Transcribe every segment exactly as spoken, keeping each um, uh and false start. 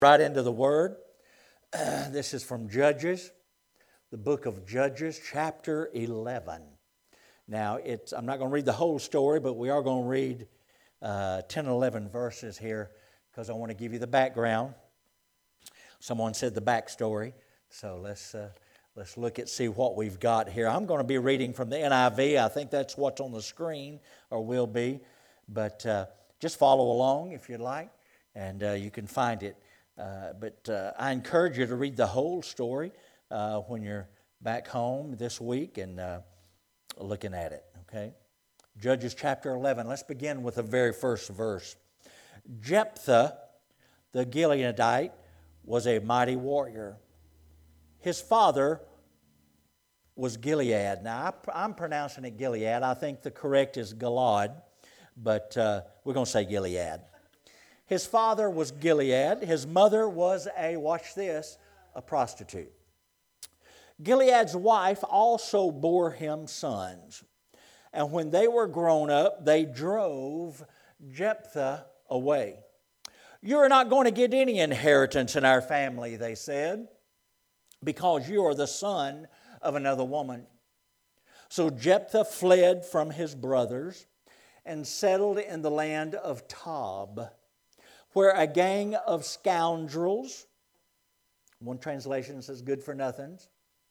Right into the Word. Uh, this is from Judges, the book of Judges, chapter eleven. Now, it's, I'm not going to read the whole story, but we are going to read uh, ten and eleven verses here because I want to give you the background. Someone said the backstory, so let's uh, let's look at see what we've got here. I'm going to be reading from the N I V. I think that's what's on the screen, or will be, but uh, just follow along if you'd like, and uh, you can find it. Uh, but uh, I encourage you to read the whole story uh, when you're back home this week and uh, looking at it, okay? Judges chapter eleven. Let's begin with the very first verse. Jephthah, the Gileadite, was a mighty warrior. His father was Gilead. Now, I, I'm pronouncing it Gilead. I think the correct is Gilad, but uh, we're going to say Gilead. His father was Gilead. His mother was a, watch this, a prostitute. Gilead's wife also bore him sons. And when they were grown up, they drove Jephthah away. You are not going to get any inheritance in our family, they said, because you are the son of another woman. So Jephthah fled from his brothers and settled in the land of Tob, where a gang of scoundrels, one translation says good for nothings,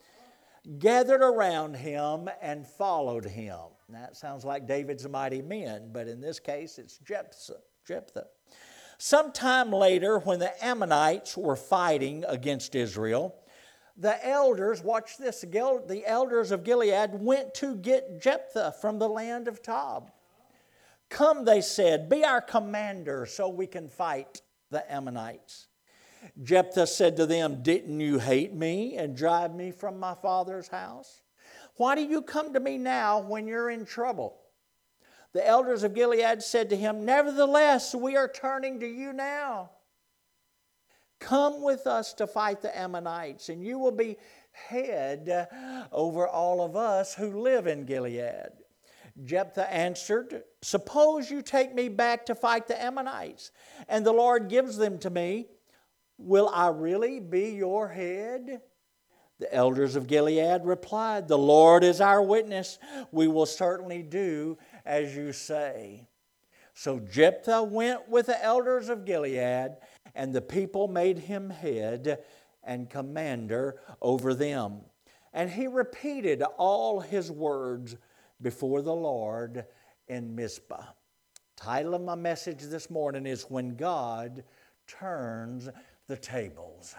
gathered around him and followed him. Now, that sounds like David's mighty men, but in this case, it's Jephthah. Jephthah. Sometime later, when the Ammonites were fighting against Israel, the elders, watch this, the elders of Gilead went to get Jephthah from the land of Tob. Come, they said, be our commander so we can fight the Ammonites. Jephthah said to them, didn't you hate me and drive me from my father's house? Why do you come to me now when you're in trouble? The elders of Gilead said to him, nevertheless, we are turning to you now. Come with us to fight the Ammonites, and you will be head over all of us who live in Gilead. Jephthah answered, suppose you take me back to fight the Ammonites, and the Lord gives them to me. Will I really be your head? The elders of Gilead replied, the Lord is our witness. We will certainly do as you say. So Jephthah went with the elders of Gilead, and the people made him head and commander over them. And he repeated all his words before the Lord in Mizpah. Title of my message this morning is When God Turns the Tables.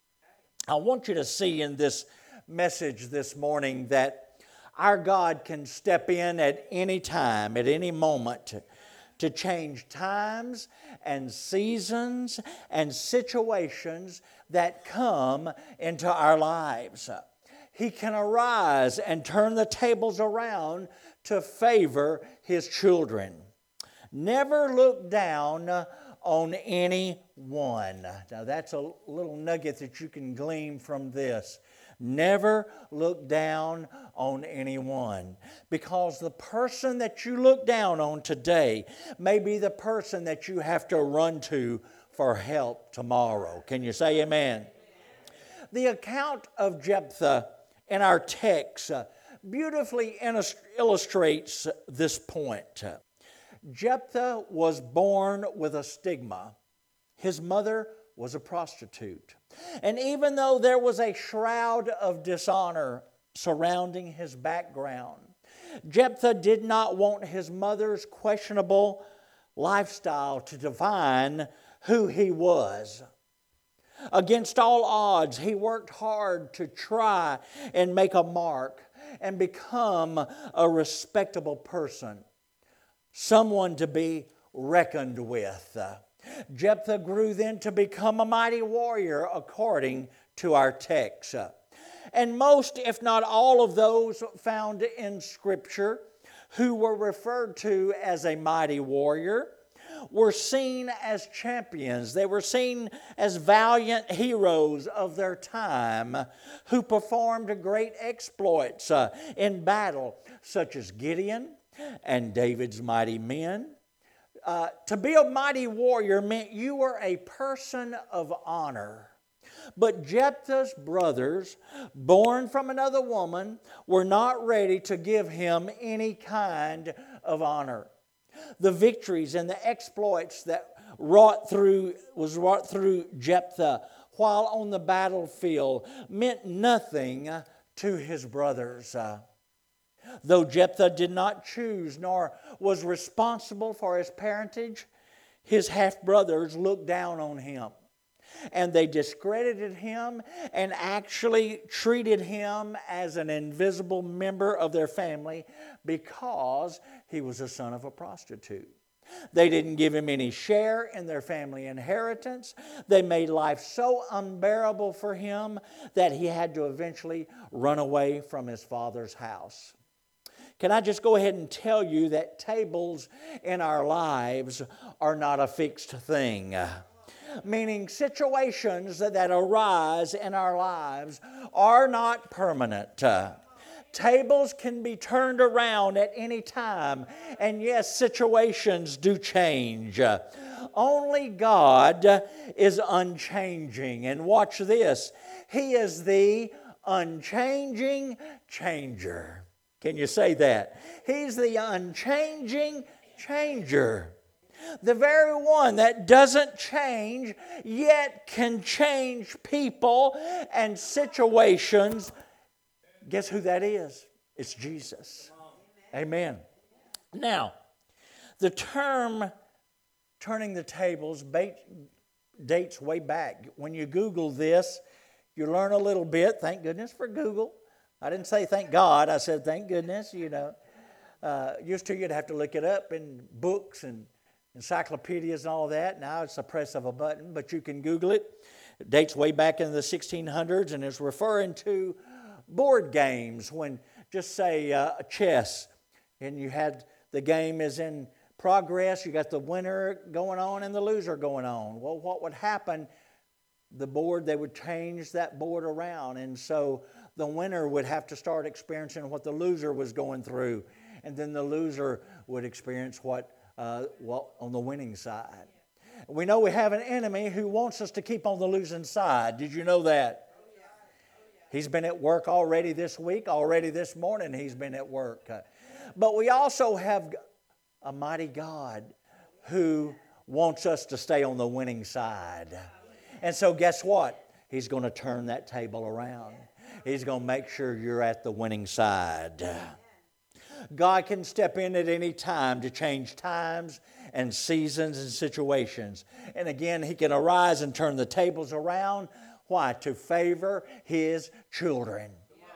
I want you to see in this message this morning that our God can step in at any time, at any moment, to change times and seasons and situations that come into our lives. He can arise and turn the tables around to favor His children. Never look down on anyone. Now that's a little nugget that you can glean from this. Never look down on anyone, because the person that you look down on today may be the person that you have to run to for help tomorrow. Can you say amen? The account of Jephthah in our text uh, beautifully illustrates this point. Jephthah was born with a stigma. His mother was a prostitute. And even though there was a shroud of dishonor surrounding his background, Jephthah did not want his mother's questionable lifestyle to define who he was. Against all odds, he worked hard to try and make a mark and become a respectable person, someone to be reckoned with. Jephthah grew then to become a mighty warrior according to our text. And most, if not all of those found in Scripture who were referred to as a mighty warrior were seen as champions. They were seen as valiant heroes of their time who performed great exploits uh, in battle, such as Gideon and David's mighty men, uh, to be a mighty warrior meant you were a person of honor. But Jephthah's brothers, born from another woman, were not ready to give him any kind of honor. The victories and the exploits that wrought through was wrought through Jephthah while on the battlefield meant nothing to his brothers. Uh, though Jephthah did not choose nor was responsible for his parentage, his half-brothers looked down on him. And they discredited him and actually treated him as an invisible member of their family because he was the son of a prostitute. They didn't give him any share in their family inheritance. They made life so unbearable for him that he had to eventually run away from his father's house. Can I just go ahead and tell you that tables in our lives are not a fixed thing? Meaning situations that arise in our lives are not permanent. Tables can be turned around at any time. And yes, situations do change. Only God is unchanging. And watch this. He is the unchanging changer. Can you say that? He's the unchanging changer. The very one that doesn't change, yet can change people and situations. Guess who that is? It's Jesus. Amen. Now, the term turning the tables dates way back. When you Google this, you learn a little bit. Thank goodness for Google. I didn't say thank God. I said thank goodness, you know. Uh, used to, you'd have to look it up in books and encyclopedias and all that. Now it's a press of a button, but you can Google it. It dates way back in the sixteen hundreds and is referring to board games when, just say, uh, chess, and you had the game is in progress, you got the winner going on and the loser going on. Well, what would happen, the board, they would change that board around, and so the winner would have to start experiencing what the loser was going through, and then the loser would experience what uh, well, on the winning side. We know we have an enemy who wants us to keep on the losing side. Did you know that? He's been at work already this week. Already this morning he's been at work. But we also have a mighty God who wants us to stay on the winning side. And so guess what? He's going to turn that table around. He's going to make sure you're at the winning side. God can step in at any time to change times and seasons and situations. And again, He can arise and turn the tables around. Why? To favor His children.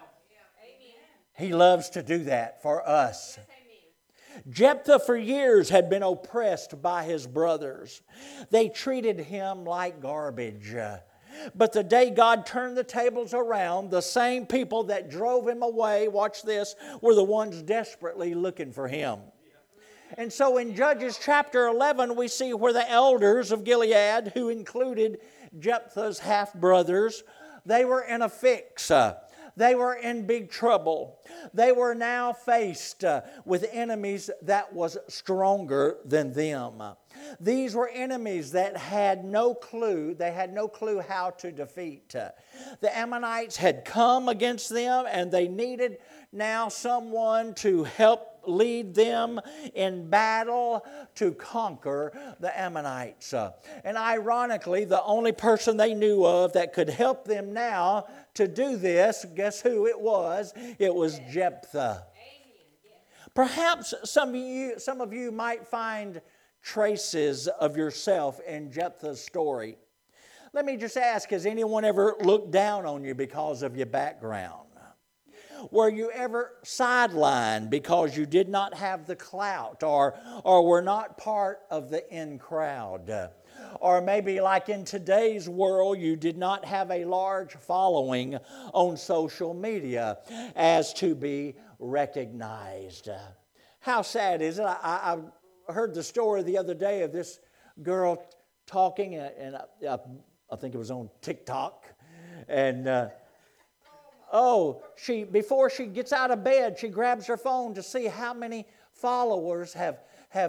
He loves to do that for us. Jephthah for years had been oppressed by his brothers. They treated him like garbage. But the day God turned the tables around, the same people that drove him away, watch this, were the ones desperately looking for him. And so in Judges chapter eleven, we see where the elders of Gilead, who included Jephthah's half-brothers, they were in a fix. They were in big trouble. They were now faced uh, with enemies that was stronger than them. These were enemies that had no clue. They had no clue how to defeat. The Ammonites had come against them, and they needed now someone to help lead them in battle to conquer the Ammonites. And ironically, the only person they knew of that could help them now to do this, guess who it was? It was Jephthah. Perhaps some of you, some of you might find traces of yourself in Jephthah's story. Let me just ask, has anyone ever looked down on you because of your background? Were you ever sidelined because you did not have the clout or, or were not part of the in crowd? Or maybe like in today's world, you did not have a large following on social media as to be recognized. How sad is it? I, I heard the story the other day of this girl talking, and I, I think it was on TikTok, and uh, Oh, she before she gets out of bed, she grabs her phone to see how many followers have, have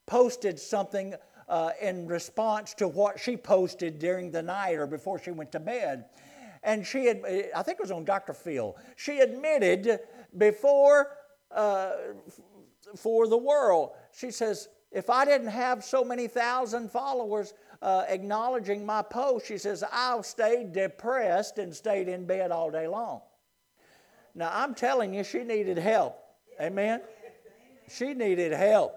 posted something uh, in response to what she posted during the night or before she went to bed. And she had, I think it was on Doctor Phil, she admitted before uh, for the world, she says, if I didn't have so many thousand followers uh, acknowledging my post, she says, I stayed depressed and stayed in bed all day long. Now, I'm telling you, she needed help. Amen? She needed help.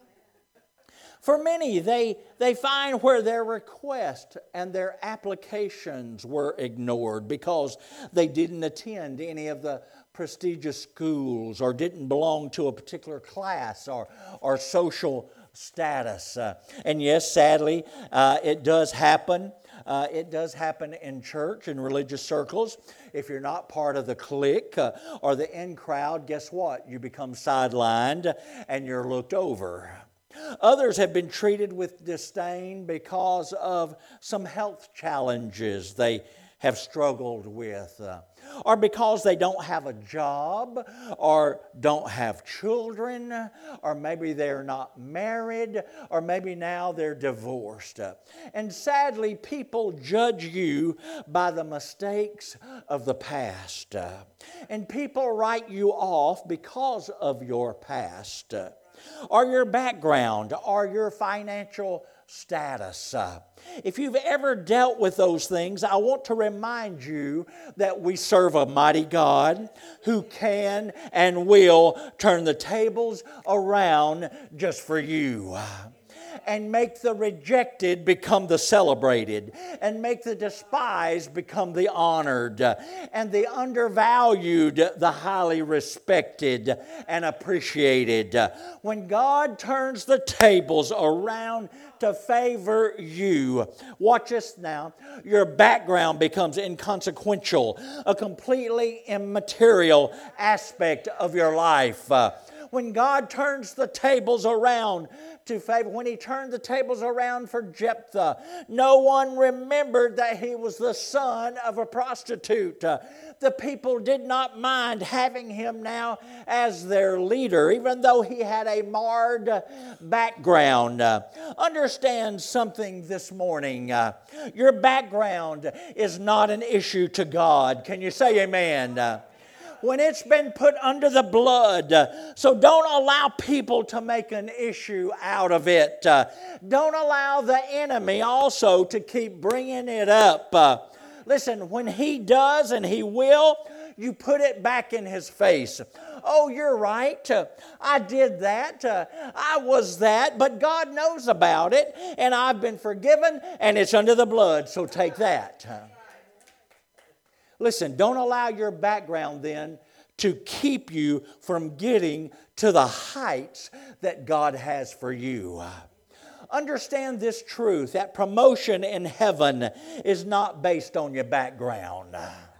For many, they, they find where their requests and their applications were ignored because they didn't attend any of the prestigious schools or didn't belong to a particular class or, or social status. Uh, and yes, sadly, uh, it does happen. Uh, it does happen in church, in religious circles. If you're not part of the clique uh, or the in crowd, guess what? You become sidelined and you're looked over. Others have been treated with disdain because of some health challenges they have struggled with, uh, or because they don't have a job, or don't have children, or maybe they're not married, or maybe now they're divorced. And sadly, people judge you by the mistakes of the past. And people write you off because of your past, or your background, or your financial status. If you've ever dealt with those things, I want to remind you that we serve a mighty God who can and will turn the tables around just for you, and make the rejected become the celebrated, and make the despised become the honored, and the undervalued the highly respected and appreciated. When God turns the tables around to favor you, watch this now, your background becomes inconsequential, a completely immaterial aspect of your life. Uh, when God turns the tables around to favor, when He turned the tables around for Jephthah, no one remembered that he was the son of a prostitute. Uh, the people did not mind having him now as their leader, even though he had a marred background. Uh, understand something this morning. Uh, your background is not an issue to God. Can you say amen? Uh, when it's been put under the blood. Uh, so don't allow people to make an issue out of it. Uh, don't allow the enemy also to keep bringing it up. Uh, listen, when he does, and he will, you put it back in his face. Oh, you're right. Uh, I did that. Uh, I was that. But God knows about it, and I've been forgiven, and it's under the blood, so take that. Uh, Listen, don't allow your background then to keep you from getting to the heights that God has for you. Understand this truth, that promotion in heaven is not based on your background.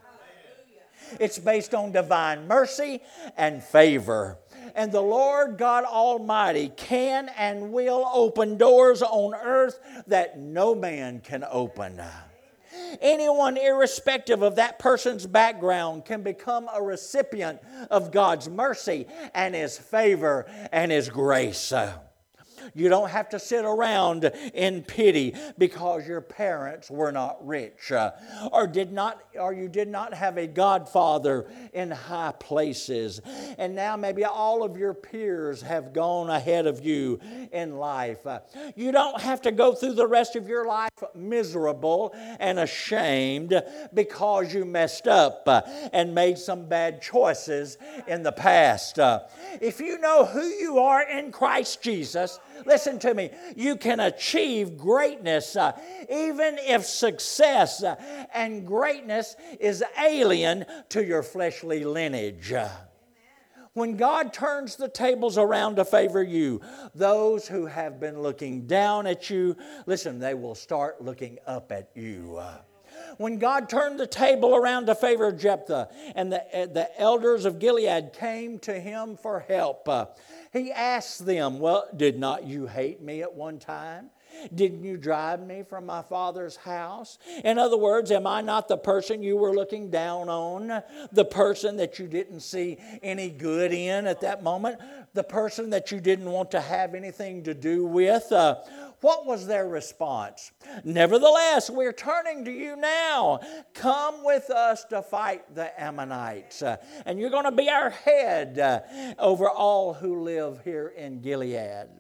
It's based on divine mercy and favor. And the Lord God Almighty can and will open doors on earth that no man can open. Anyone, irrespective of that person's background, can become a recipient of God's mercy and His favor and His grace. You don't have to sit around in pity because your parents were not rich, uh, or did not, or you did not have a godfather in high places. And now maybe all of your peers have gone ahead of you in life. Uh, you don't have to go through the rest of your life miserable and ashamed because you messed up uh, and made some bad choices in the past. Uh, if you know who you are in Christ Jesus, listen to me, you can achieve greatness uh, even if success uh, and greatness is alien to your fleshly lineage. Uh, when God turns the tables around to favor you, those who have been looking down at you, listen, they will start looking up at you. Uh, When God turned the table around to favor Jephthah, and the, uh, the elders of Gilead came to him for help, uh, he asked them, well, did not you hate me at one time? Didn't you drive me from my father's house? In other words, am I not the person you were looking down on? The person that you didn't see any good in at that moment? The person that you didn't want to have anything to do with? Uh, what was their response? Nevertheless, we're turning to you now. Come with us to fight the Ammonites. Uh, and you're going to be our head uh, over all who live here in Gilead.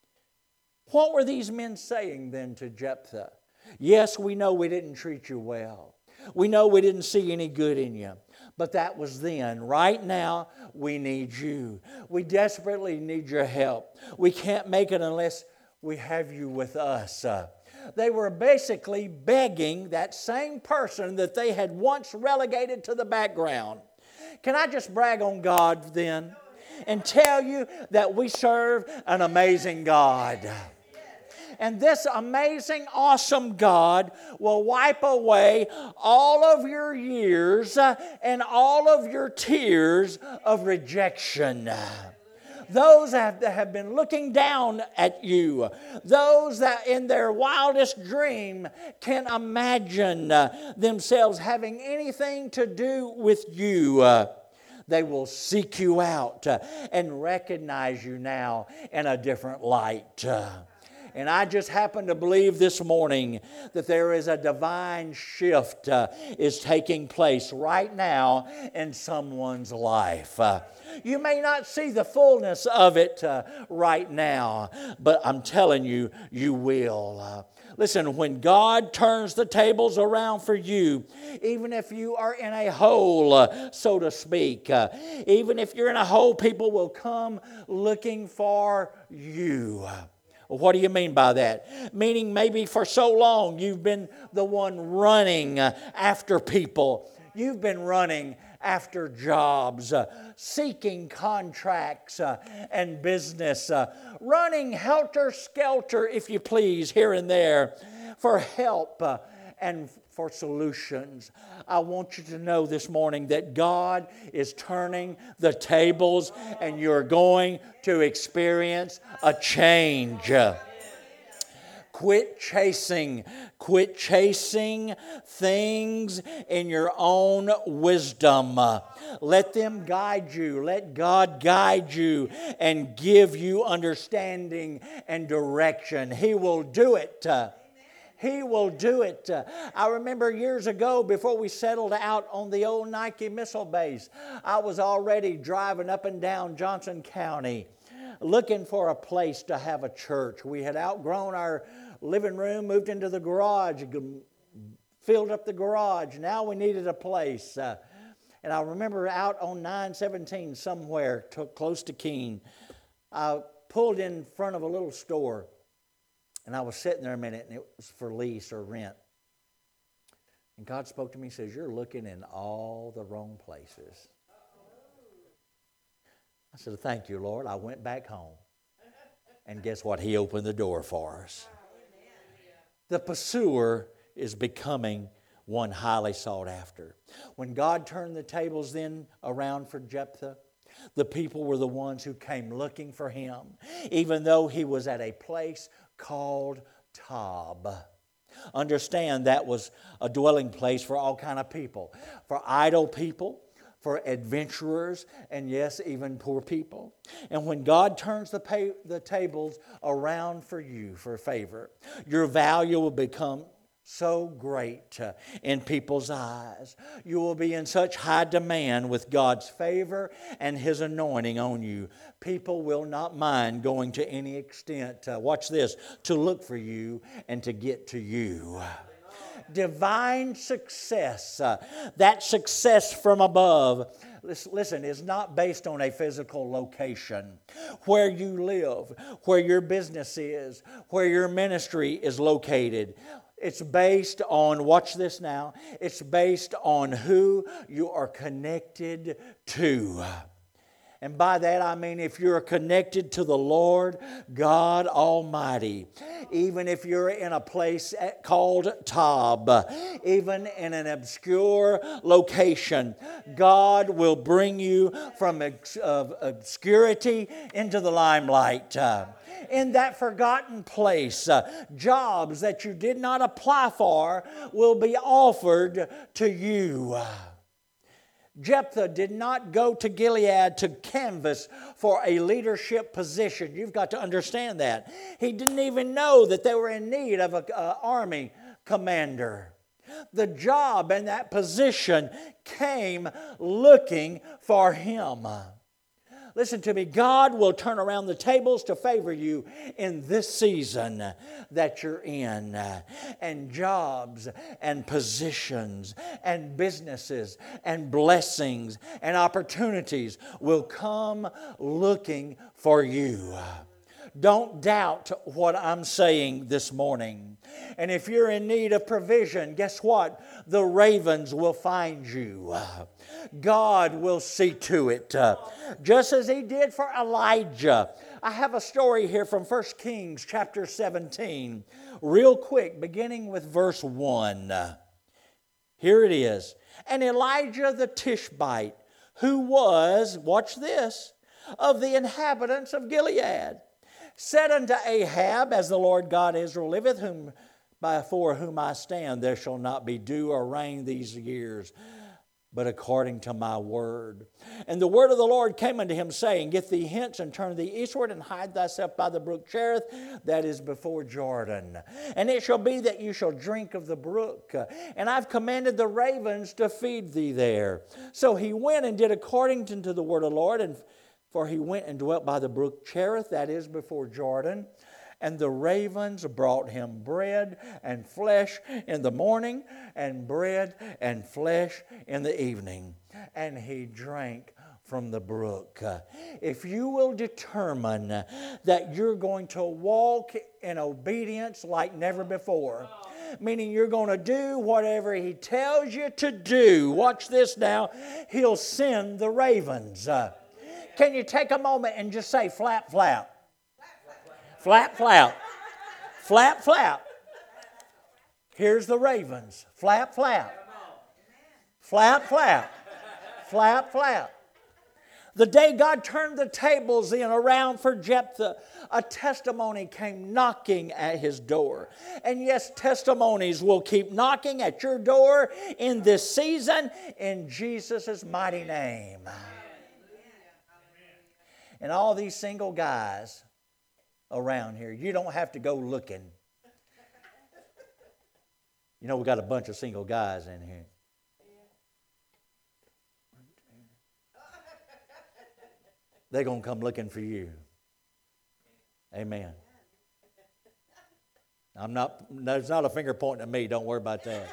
What were these men saying then to Jephthah? Yes, we know we didn't treat you well. We know we didn't see any good in you. But that was then. Right now, we need you. We desperately need your help. We can't make it unless we have you with us. Uh, they were basically begging that same person that they had once relegated to the background. Can I just brag on God then and tell you that we serve an amazing God? And this amazing, awesome God will wipe away all of your years and all of your tears of rejection. Those that have been looking down at you, those that in their wildest dream can imagine themselves having anything to do with you, they will seek you out and recognize you now in a different light. And I just happen to believe this morning that there is a divine shift uh, is taking place right now in someone's life. Uh, you may not see the fullness of it uh, right now, but I'm telling you, you will. Uh, listen, when God turns the tables around for you, even if you are in a hole, uh, so to speak, uh, even if you're in a hole, people will come looking for you. What do you mean by that? Meaning maybe for so long you've been the one running after people. You've been running after jobs, uh, seeking contracts uh, and business, uh, running helter-skelter, if you please, here and there for help uh, and for solutions. I want you to know this morning that God is turning the tables and you're going to experience a change. Quit chasing. Quit chasing things in your own wisdom. Let them guide you. Let God guide you and give you understanding and direction. He will do it. He will do it. Uh, I remember years ago, before we settled out on the old Nike missile base, I was already driving up and down Johnson County looking for a place to have a church. We had outgrown our living room, moved into the garage, filled up the garage. Now we needed a place. Uh, and I remember out on nine seventeen somewhere to, close to Keene, I pulled in front of a little store. And I was sitting there a minute, and it was for lease or rent. And God spoke to me and says, you're looking in all the wrong places. I said, thank you, Lord. I went back home. And guess what? He opened the door for us. The pursuer is becoming one highly sought after. When God turned the tables then around for Jephthah, the people were the ones who came looking for him, even though he was at a place called Tob. Understand that was a dwelling place for all kind of people, for idle people, for adventurers, and yes, even poor people. And when God turns the, pay, the tables around for you for favor, your value will become so great uh, in people's eyes. You will be in such high demand with God's favor and His anointing on you. People will not mind going to any extent, uh, watch this, to look for you and to get to you. Divine success, uh, that success from above, listen, is not based on a physical location. Where you live, where your business is, where your ministry is located. It's based on, watch this now, it's based on who you are connected to. And by that I mean if you're connected to the Lord God Almighty, even if you're in a place called Tob, even in an obscure location, God will bring you from obscurity into the limelight. In that forgotten place, uh, jobs that you did not apply for will be offered to you. Jephthah did not go to Gilead to canvass for a leadership position. You've got to understand that. He didn't even know that they were in need of an army commander. The job and that position came looking for him. Listen to me, God will turn around the tables to favor you in this season that you're in. And jobs and positions and businesses and blessings and opportunities will come looking for you. Don't doubt what I'm saying this morning. And if you're in need of provision, guess what? The ravens will find you. God will see to it. Uh, just as He did for Elijah. I have a story here from First Kings chapter seventeen. Real quick, beginning with verse one. Here it is. And Elijah the Tishbite, who was, watch this, of the inhabitants of Gilead, said unto Ahab, as the Lord God Israel liveth, whom before whom I stand, there shall not be dew or rain these years, but according to my word. And the word of the Lord came unto him, saying, Get thee hence, and turn thee eastward, and hide thyself by the brook Cherith, that is before Jordan. And it shall be that you shall drink of the brook. And I've commanded the ravens to feed thee there. So he went and did according to the word of the Lord, and for he went and dwelt by the brook Cherith, that is before Jordan. And the ravens brought him bread and flesh in the morning, and bread and flesh in the evening. And he drank from the brook. If you will determine that you're going to walk in obedience like never before, meaning you're going to do whatever He tells you to do, watch this now, He'll send the ravens. Can you take a moment and just say flap, flap? Flap, flap. Flap, flap. Here's the ravens. Flap, flap. Flap, flap. Flap, flap. The day God turned the tables in around for Jephthah, a testimony came knocking at his door. And yes, testimonies will keep knocking at your door in this season in Jesus' mighty name. And all these single guys around here, you don't have to go looking. You know, we got a bunch of single guys in here. They're going to come looking for you. Amen. I'm not, there's not a finger pointing at me. Don't worry about that.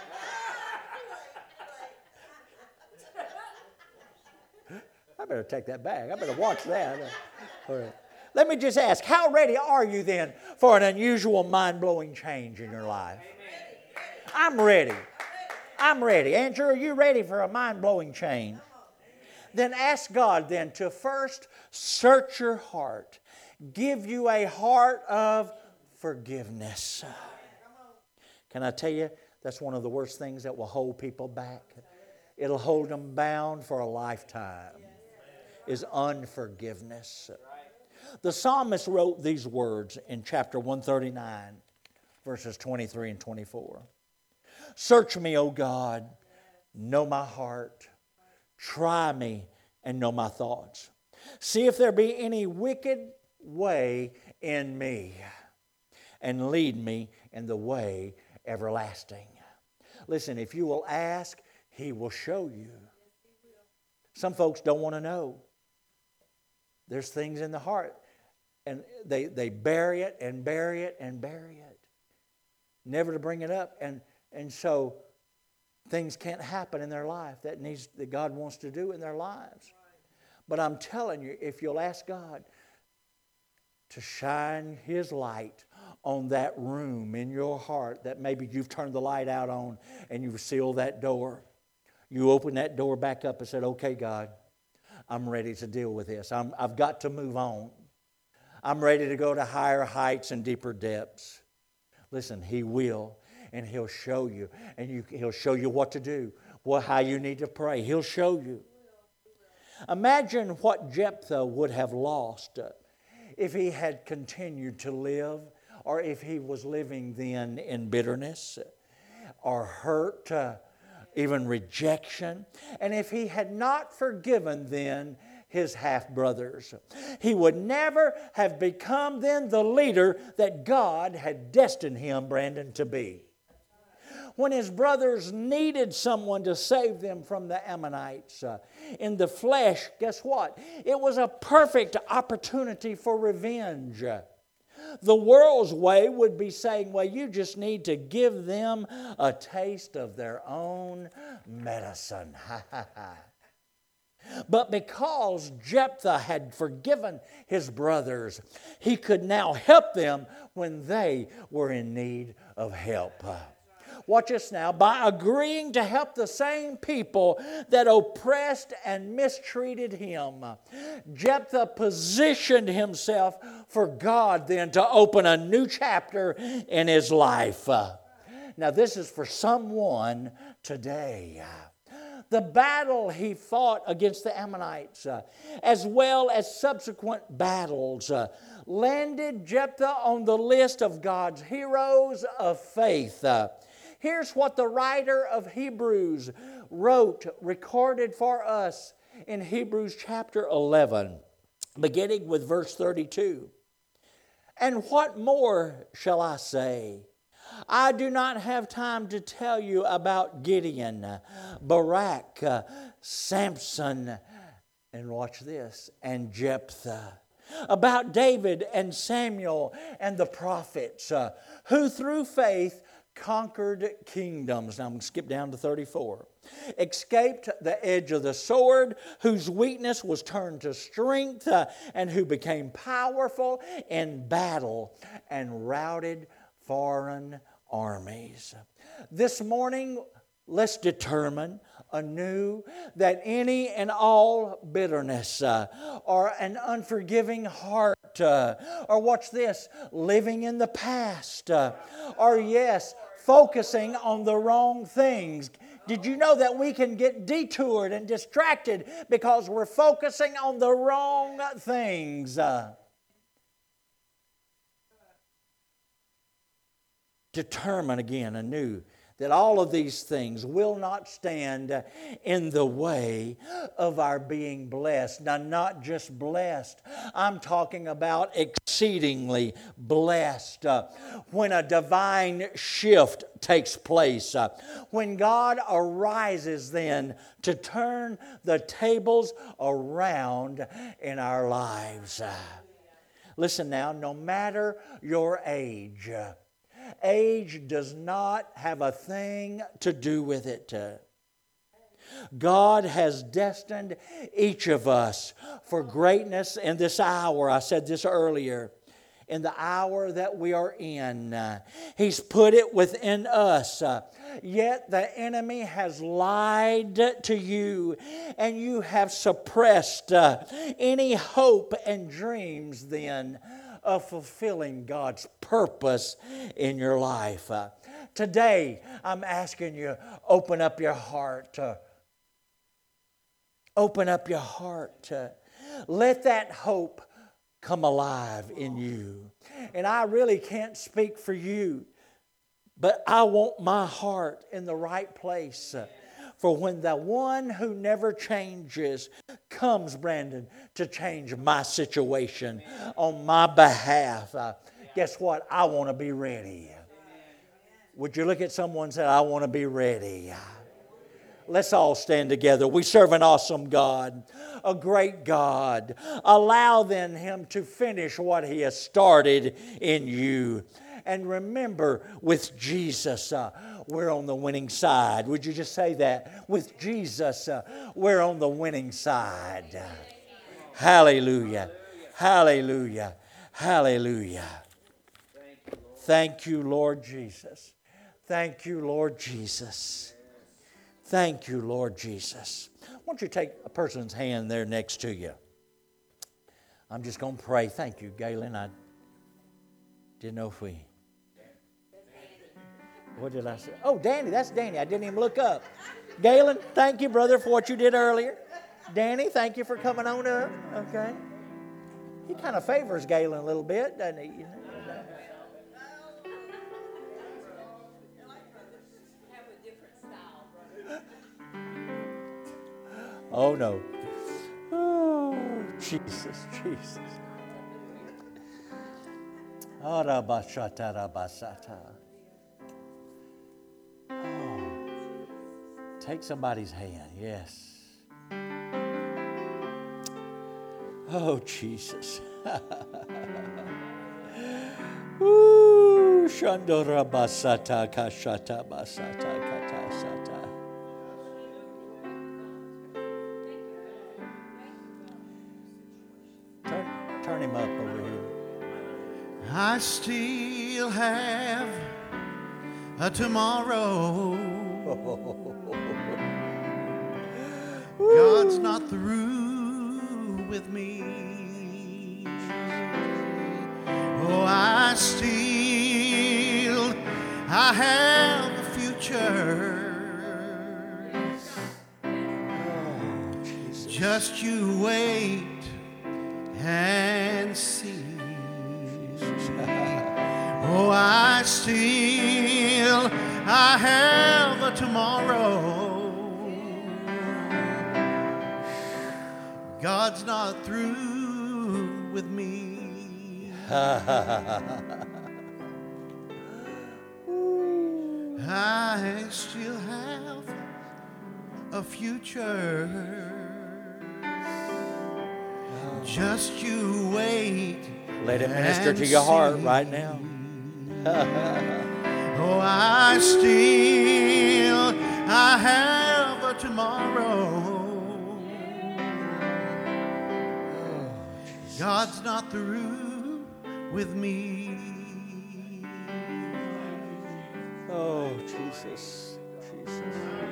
I better take that back. I better watch that. All right. Let me just ask, how ready are you then for an unusual, mind-blowing change in your life? I'm ready. I'm ready. Andrew, are you ready for a mind-blowing change? Then ask God then to first search your heart. Give you a heart of forgiveness. Can I tell you, that's one of the worst things that will hold people back. It'll hold them bound for a lifetime, is unforgiveness. The psalmist wrote these words in chapter one thirty-nine, verses twenty-three and twenty-four. Search me, O God, know my heart. Try me and know my thoughts. See if there be any wicked way in me, and lead me in the way everlasting. Listen, if you will ask, He will show you. Some folks don't want to know. There's things in the heart, and they, they bury it and bury it and bury it. Never to bring it up. And, and so things can't happen in their life that needs that God wants to do in their lives. But I'm telling you, if you'll ask God to shine His light on that room in your heart that maybe you've turned the light out on and you've sealed that door. You open that door back up and said, okay, God, I'm ready to deal with this. I'm, I've got to move on. I'm ready to go to higher heights and deeper depths. Listen, He will, and He'll show you, and you, He'll show you what to do, what, how you need to pray. He'll show you. Imagine what Jephthah would have lost if he had continued to live, or if he was living then in bitterness or hurt, uh, even rejection, and if he had not forgiven then his half-brothers. He would never have become then the leader that God had destined him, Brandon, to be. When his brothers needed someone to save them from the Ammonites uh, in the flesh, guess what? It was a perfect opportunity for revenge. The world's way would be saying, well, you just need to give them a taste of their own medicine. But because Jephthah had forgiven his brothers, he could now help them when they were in need of help. Watch this now. By agreeing to help the same people that oppressed and mistreated him, Jephthah positioned himself for God then to open a new chapter in his life. Now this is for someone today. The battle he fought against the Ammonites, uh, as well as subsequent battles, uh, landed Jephthah on the list of God's heroes of faith. Uh, here's what the writer of Hebrews wrote, recorded for us in Hebrews chapter eleven, beginning with verse thirty-two. And what more shall I say? I do not have time to tell you about Gideon, Barak, Samson, and watch this, and Jephthah. About David and Samuel and the prophets, uh, who through faith conquered kingdoms. Now I'm going to skip down to thirty-four. Escaped the edge of the sword, whose weakness was turned to strength, uh, and who became powerful in battle and routed foreign armies. This morning, let's determine anew that any and all bitterness uh, or an unforgiving heart uh, or watch this, living in the past uh, or yes, focusing on the wrong things. Did you know that we can get detoured and distracted because we're focusing on the wrong things? Uh, Determine again anew that all of these things will not stand in the way of our being blessed. Now, not just blessed. I'm talking about exceedingly blessed. Uh, when a divine shift takes place. Uh, when God arises then to turn the tables around in our lives. Uh, listen now, no matter your age, uh, age does not have a thing to do with it. God has destined each of us for greatness in this hour. I said this earlier. In the hour that we are in, He's put it within us. Yet the enemy has lied to you, and you have suppressed any hope and dreams then of fulfilling God's purpose in your life. Uh, today, I'm asking you, open up your heart. Uh, open up your heart. Uh, let that hope come alive in you. And I really can't speak for you, but I want my heart in the right place. Uh, For when the one who never changes comes, Brandon, to change my situation on my behalf, uh, guess what? I want to be ready. Would you look at someone and say, I want to be ready? Let's all stand together. We serve an awesome God, a great God. Allow then Him to finish what He has started in you. And remember, with Jesus, uh, we're on the winning side. Would you just say that? With Jesus, uh, we're on the winning side. Hallelujah. Hallelujah. Hallelujah. Thank you, Lord Jesus. Thank you, Lord Jesus. Thank you, Lord Jesus. Why don't you take a person's hand there next to you? I'm just going to pray. Thank you, Galen. I didn't know if we... What did I say? Oh, Danny. That's Danny. I didn't even look up. Galen, thank you, brother, for what you did earlier. Danny, thank you for coming on up. Okay. He kind of favors Galen a little bit, doesn't he? Oh, no. Oh, Jesus, Jesus. Oh, take somebody's hand, yes. Oh, Jesus. Ooh, Shandora basata kashata basata katasata. Turn, turn him up over here. I still have a tomorrow. God's not through with me. Oh, I still, I have a future. Oh, Jesus. Just you wait and see. Oh, I still, I have a tomorrow. God's not through with me. I still have a future. Just you wait. Let it minister to your heart right now. Oh, I still, I have a tomorrow. God's not through with me. Oh, Jesus, Jesus.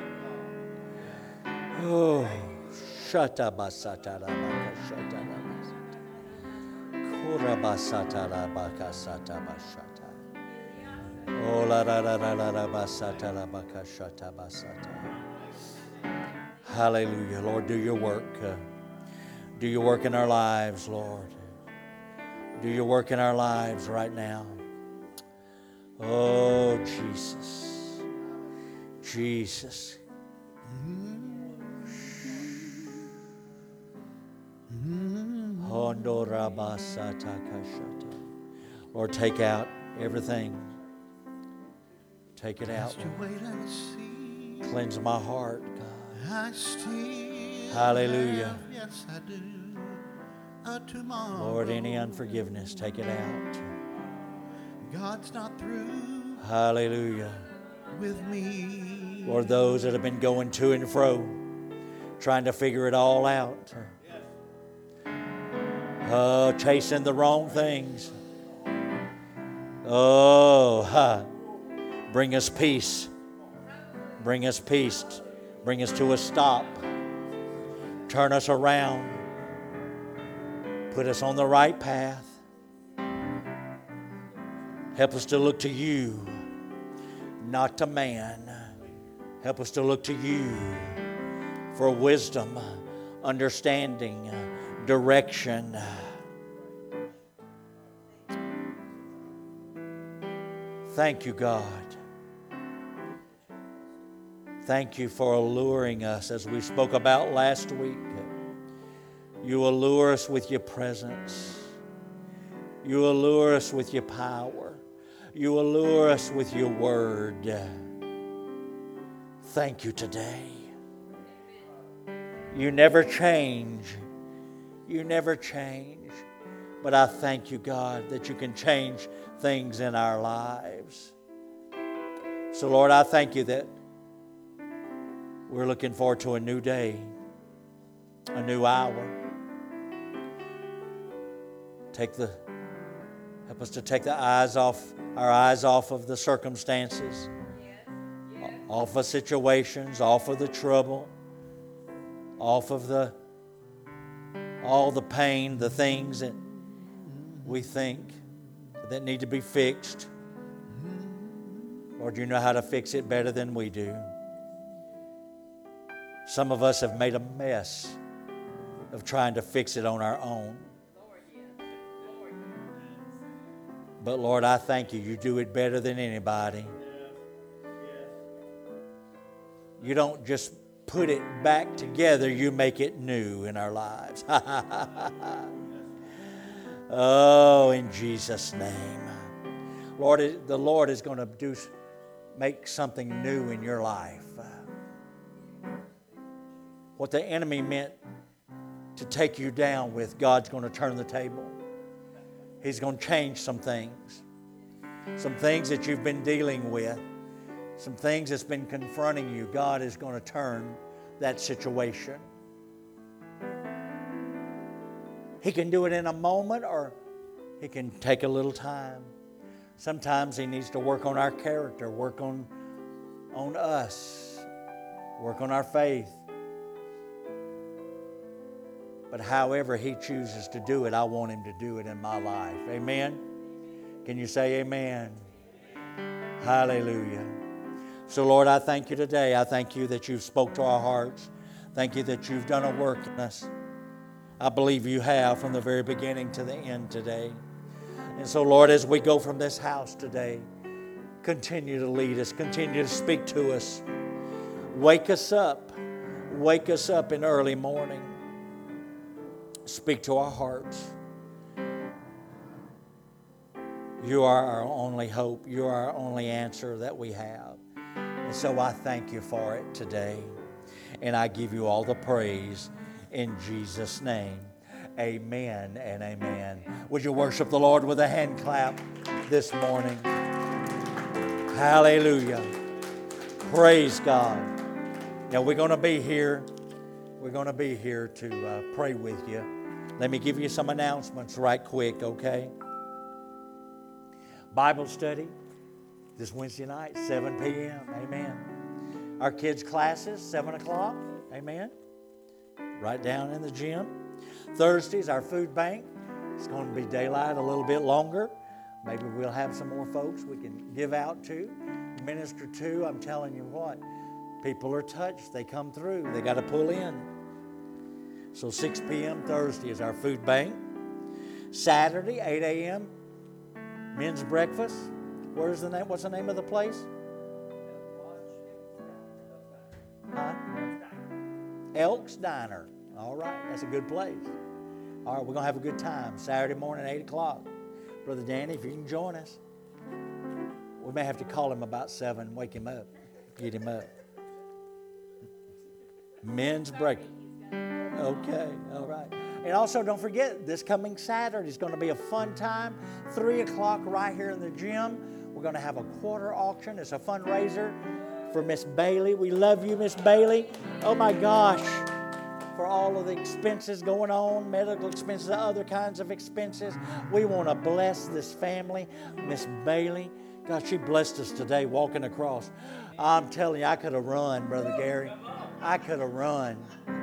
Oh, shata basata la baka shata la basata. Kura basata la baka sata basata. Oh, la la la la la la basata la baka shata basata. Hallelujah, Lord, do your work. Uh, do your work in our lives, Lord. Do your work in our lives right now. Oh, Jesus. Jesus. Lord, take out everything. Take it out, Lord. Cleanse my heart, God. Hallelujah. Yes, I do. A tomorrow. Lord, any unforgiveness, take it out. God's not through Hallelujah. with me. Lord, those that have been going to and fro, trying to figure it all out. Oh, chasing the wrong things. Oh, ha. Bring us peace. Bring us peace. Bring us to a stop. Turn us around. Put us on the right path. Help us to look to you, not to man. Help us to look to you for wisdom, understanding, direction. Thank you, God. Thank you for alluring us as we spoke about last week. You allure us with your presence. You allure us with your power. You allure us with your word. Thank you today. You never change. You never change. But I thank you, God, that you can change things in our lives. So, Lord, I thank you that we're looking forward to a new day, a new hour. Take the, help us to take the eyes off, our eyes off of the circumstances, off of situations, off of the trouble, off of the all the pain, the things that we think that need to be fixed. Lord, you know how to fix it better than we do. Some of us have made a mess of trying to fix it on our own. But Lord, I thank you. You do it better than anybody. You don't just put it back together, you make it new in our lives. Oh, in Jesus' name. Lord, the Lord is going to do, make something new in your life. What the enemy meant to take you down with, God's going to turn the table. He's going to change some things. Some things that you've been dealing with. Some things that's been confronting you. God is going to turn that situation. He can do it in a moment, or He can take a little time. Sometimes He needs to work on our character, work on, on us, work on our faith. But however He chooses to do it, I want Him to do it in my life. Amen? Can you say amen? Hallelujah. So Lord, I thank you today. I thank you that you've spoke to our hearts. Thank you that you've done a work in us. I believe you have from the very beginning to the end today. And so Lord, as we go from this house today, continue to lead us. Continue to speak to us. Wake us up. Wake us up in early morning. Speak to our hearts. You are our only hope. You are our only answer that we have. And so I thank you for it today. And I give you all the praise in Jesus' name. Amen and amen. Would you worship the Lord with a hand clap this morning? Hallelujah. Praise God. Now we're going to be here. We're going to be here to uh, pray with you. Let me give you some announcements right quick, okay? Bible study this Wednesday night, seven p.m. Amen. Our kids' classes, seven o'clock. Amen. Right down in the gym. Thursdays, our food bank. It's going to be daylight a little bit longer. Maybe we'll have some more folks we can give out to, minister to. I'm telling you what, people are touched. They come through. They got to pull in. So six p.m. Thursday is our food bank. Saturday, eight a.m. men's breakfast. Where's the name? What's the name of the place? Huh? Elks Diner. All right, that's a good place. All right, we're going to have a good time. Saturday morning, eight o'clock. Brother Danny, if you can join us. We may have to call him about seven, wake him up, get him up. Men's breakfast. Okay, all right. And also, don't forget, this coming Saturday is going to be a fun time. three o'clock right here in the gym. We're going to have a quarter auction. It's a fundraiser for Miss Bailey. We love you, Miss Bailey. Oh, my gosh. For all of the expenses going on, medical expenses, other kinds of expenses. We want to bless this family. Miss Bailey, God, she blessed us today walking across. I'm telling you, I could have run, Brother Gary. I could have run.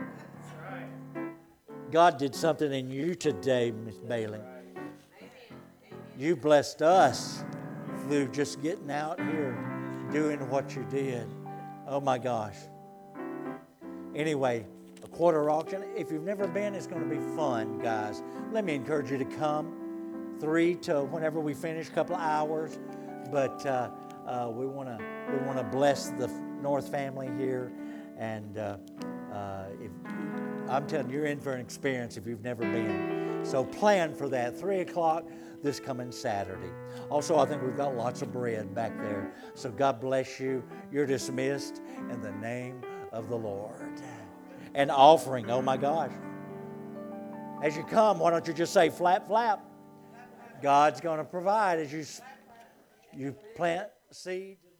God did something in you today, Miss Bailey. You blessed us through just getting out here, doing what you did. Oh, my gosh. Anyway, a quarter auction. If you've never been, it's going to be fun, guys. Let me encourage you to come. Three to whenever we finish, a couple of hours. But uh, uh, we want to we want to bless the North family here. And uh, uh, if, I'm telling you, you're in for an experience if you've never been. So plan for that. Three o'clock this coming Saturday. Also, I think we've got lots of bread back there. So God bless you. You're dismissed in the name of the Lord. And offering, oh my gosh. As you come, why don't you just say flap, flap. God's going to provide as you, you plant seed.